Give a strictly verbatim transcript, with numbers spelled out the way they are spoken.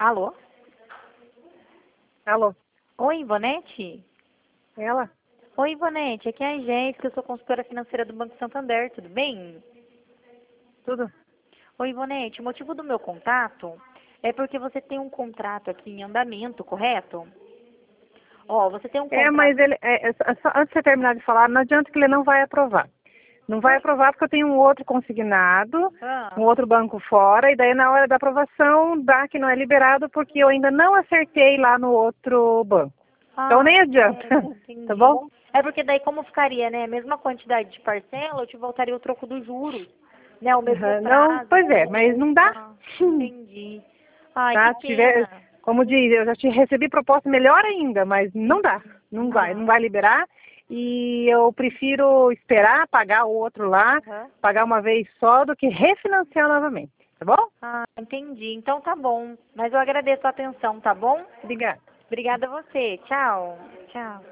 Alô? Alô, Oi, Ivonete? ela? Oi, Ivonete, aqui é a Jéssica, eu sou consultora financeira do Banco Santander, tudo bem? Tudo? Oi, Ivonete, o motivo do meu contato é porque você tem um contrato aqui em andamento, correto? Ó, você tem um É, contrato... mas ele, é, é, só- antes de você terminar de falar, não adianta que ele não vai aprovar. Não vai aprovar porque eu tenho um outro consignado, Ah, um outro banco fora, e daí na hora da aprovação dá que não é liberado porque eu ainda não acertei lá no outro banco. Então ah, nem adianta, é, tá entendi. bom? É porque daí como ficaria, né? A mesma quantidade de parcela, eu te voltaria o troco dos juros, né? O mesmo Aham, não, prazo, pois é, entendeu? mas não dá. Ah, entendi. Ai, que Tá? Se tiver, pena. como diz, eu já te recebi proposta melhor ainda, mas não dá, não vai, não Ah, vai liberar. E eu prefiro esperar, pagar o outro lá, aham. pagar uma vez só, do que refinanciar novamente, tá bom? Ah, entendi. Então tá bom. Mas eu agradeço a atenção, tá bom? Obrigada. Obrigada a você. Tchau. Tchau.